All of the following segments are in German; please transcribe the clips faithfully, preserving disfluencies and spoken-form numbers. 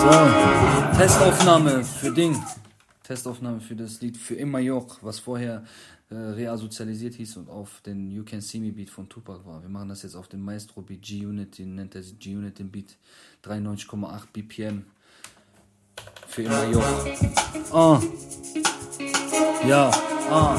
So, Testaufnahme für Ding. Testaufnahme für das Lied Für immer Joch, was vorher äh, reasozialisiert hieß und auf den You Can See Me Beat von Tupac war. Wir machen das jetzt auf den Maestro Beat G-Unit, den nennt er G-Unit den Beat, dreiundneunzig Komma acht B P M. Für immer Joch. Ah. Ja, ah.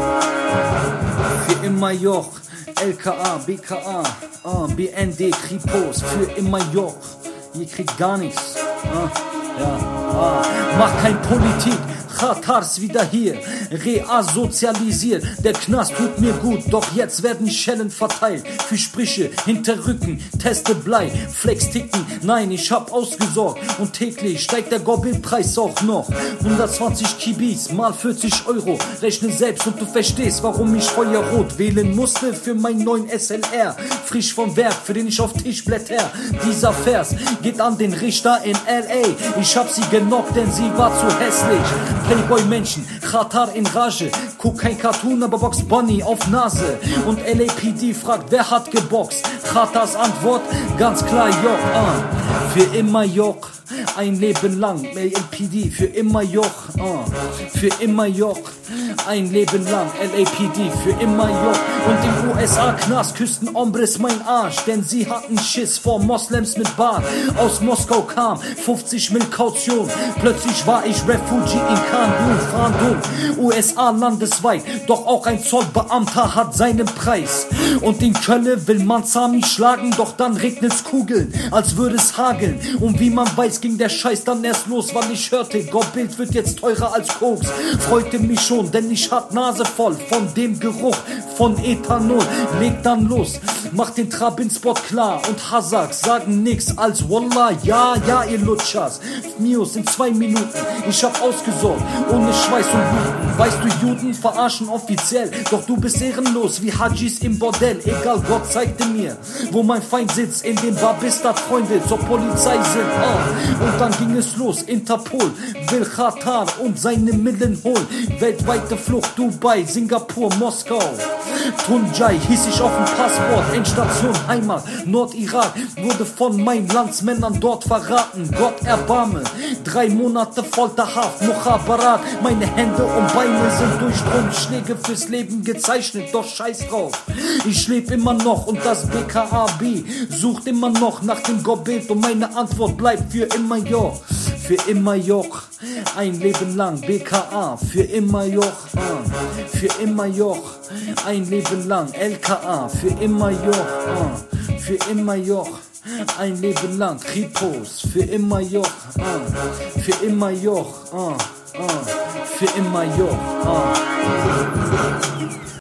Für immer Joch. L K A, B K A, ah, B N D, Kripos, für immer Joch. Ihr kriegt gar nichts. Ah, ja, ah. Mach kein Politik. Khatars wieder hier, reasozialisiert. Der Knast tut mir gut, doch jetzt werden Schellen verteilt. Für Sprüche, hinter Rücken, teste Blei, Flex ticken, nein, ich hab ausgesorgt. Und täglich steigt der Gobbelpreis auch noch. hundertzwanzig Kibis mal vierzig Euro. Rechne selbst und du verstehst, warum ich Feuerrot wählen musste für meinen neuen S L R. Frisch vom Werk, für den ich auf Tisch blätter. Dieser Vers geht an den Richter in L A. Ich hab sie genockt, denn sie war zu hässlich. Playboy-Menschen, Khatar in Rage. Guck kein Cartoon, aber Box Bunny auf Nase. Und L A P D fragt, wer hat geboxt? Khatars Antwort, ganz klar Joch. Ah. Für immer Joch, ein Leben lang. L A P D, für immer Joch. Ah. Für immer Joch, ein Leben lang. L A P D, für immer Joch. Und im U S A-Knast küssten Hombres mein Arsch. Denn sie hatten Schiss vor Moslems mit Bart. Aus Moskau kam fünfzig Mil Kaution. Plötzlich war ich Refugee in Kandun, Fahndung. U S A landesweit, doch auch ein Zollbeamter hat seinen Preis. Und in Köln will man Sami schlagen, doch dann regnet's Kugeln, als würde es hageln. Und wie man weiß, ging der Scheiß dann erst los, weil ich hörte, Gottbild wird jetzt teurer als Koks. Freute mich schon, denn ich hat Nase voll von dem Geruch von Ethanol. Leg dann los, mach den Trabin-Spot klar und Hazak sagen nix als Wallah, ja, ja, ihr Lutschers. Mios in zwei Minuten, ich hab ausgesorgt, ohne Schweiß und Bluten. Weißt du, Juden verarschen offiziell, doch du bist ehrenlos wie Hajis im Bordell. Egal, Gott zeigte mir, wo mein Feind sitzt, in dem Bar bis da Freunde zur Polizei sind. Ah. Und dann ging es los, Interpol will Khatar und seine Millen holen. Weltweite Flucht, Dubai, Singapur, Moskau. Tunjai hieß ich auf dem Passport, Endstation Heimat, Nordirak, wurde von meinen Landsmännern dort verraten. Gott erbarme, drei Monate Folterhaft, Mukhabarat, meine Hände und Beine sind durch Stromschläge fürs Leben gezeichnet, doch scheiß drauf. Ich leb immer noch und das B K A B sucht immer noch nach dem Gottbild und meine Antwort bleibt für immer Joch. Für immer Joch, ein Leben lang, B K A, für immer Joch, ah. Für immer Joch, ein Leben lang, L K A, für immer Joch, ah. Für immer Joch, ein Leben lang, Kripos, für immer Joch, ah. Für immer Joch, ah. Ah. Für immer Joch, ah.